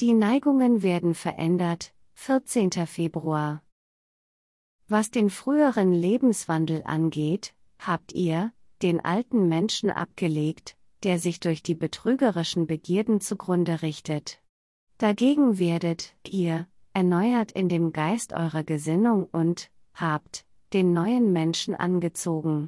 Die Neigungen werden verändert, 14. Februar. Was den früheren Lebenswandel angeht, habt ihr den alten Menschen abgelegt, der sich durch die betrügerischen Begierden zugrunde richtet. Dagegen werdet ihr erneuert in dem Geist eurer Gesinnung und habt den neuen Menschen angezogen.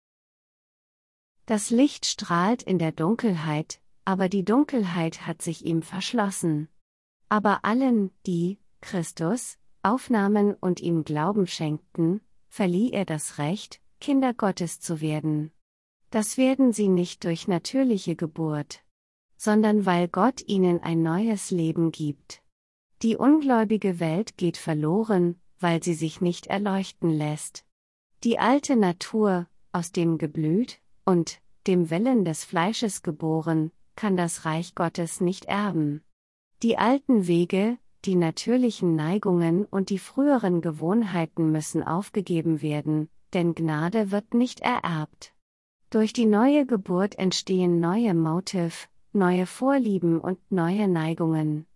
Das Licht strahlt in der Dunkelheit, aber die Dunkelheit hat sich ihm verschlossen. Aber allen, die Christus aufnahmen und ihm Glauben schenkten, verlieh er das Recht, Kinder Gottes zu werden. Das werden sie nicht durch natürliche Geburt, sondern weil Gott ihnen ein neues Leben gibt. Die ungläubige Welt geht verloren, weil sie sich nicht erleuchten lässt. Die alte Natur, aus dem Geblüt und dem Willen des Fleisches geboren, kann das Reich Gottes nicht erben. Die alten Wege, die natürlichen Neigungen und die früheren Gewohnheiten müssen aufgegeben werden, denn Gnade wird nicht ererbt. Durch die neue Geburt entstehen neue Motive, neue Vorlieben und neue Neigungen.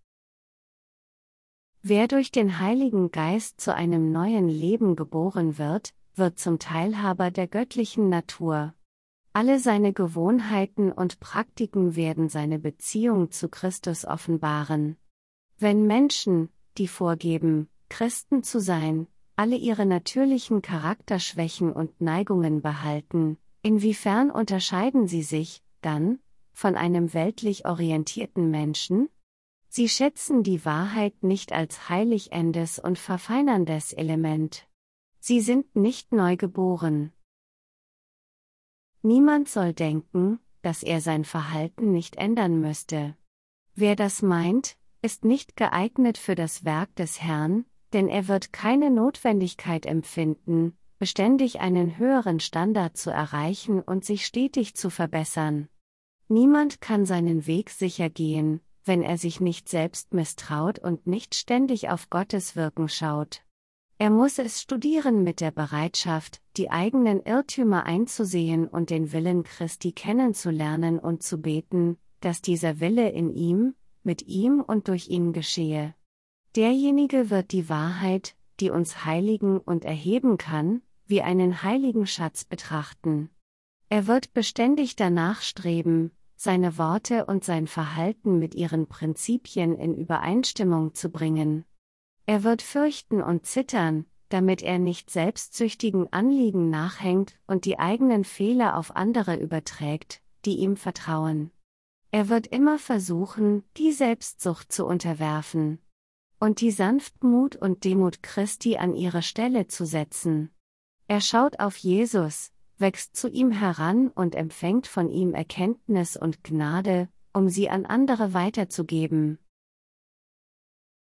Wer durch den Heiligen Geist zu einem neuen Leben geboren wird, wird zum Teilhaber der göttlichen Natur. Alle seine Gewohnheiten und Praktiken werden seine Beziehung zu Christus offenbaren. Wenn Menschen, die vorgeben, Christen zu sein, alle ihre natürlichen Charakterschwächen und Neigungen behalten, inwiefern unterscheiden sie sich, dann, von einem weltlich orientierten Menschen? Sie schätzen die Wahrheit nicht als heiligendes und verfeinerndes Element. Sie sind nicht neu geboren. Niemand soll denken, dass er sein Verhalten nicht ändern müsste. Wer das meint, ist nicht geeignet für das Werk des Herrn, denn er wird keine Notwendigkeit empfinden, beständig einen höheren Standard zu erreichen und sich stetig zu verbessern. Niemand kann seinen Weg sicher gehen, wenn er sich nicht selbst misstraut und nicht ständig auf Gottes Wirken schaut. Er muss es studieren mit der Bereitschaft, die eigenen Irrtümer einzusehen und den Willen Christi kennenzulernen und zu beten, dass dieser Wille in ihm, mit ihm und durch ihn geschehe. Derjenige wird die Wahrheit, die uns heiligen und erheben kann, wie einen heiligen Schatz betrachten. Er wird beständig danach streben, seine Worte und sein Verhalten mit ihren Prinzipien in Übereinstimmung zu bringen. Er wird fürchten und zittern, damit er nicht selbstsüchtigen Anliegen nachhängt und die eigenen Fehler auf andere überträgt, die ihm vertrauen. Er wird immer versuchen, die Selbstsucht zu unterwerfen und die Sanftmut und Demut Christi an ihre Stelle zu setzen. Er schaut auf Jesus, wächst zu ihm heran und empfängt von ihm Erkenntnis und Gnade, um sie an andere weiterzugeben.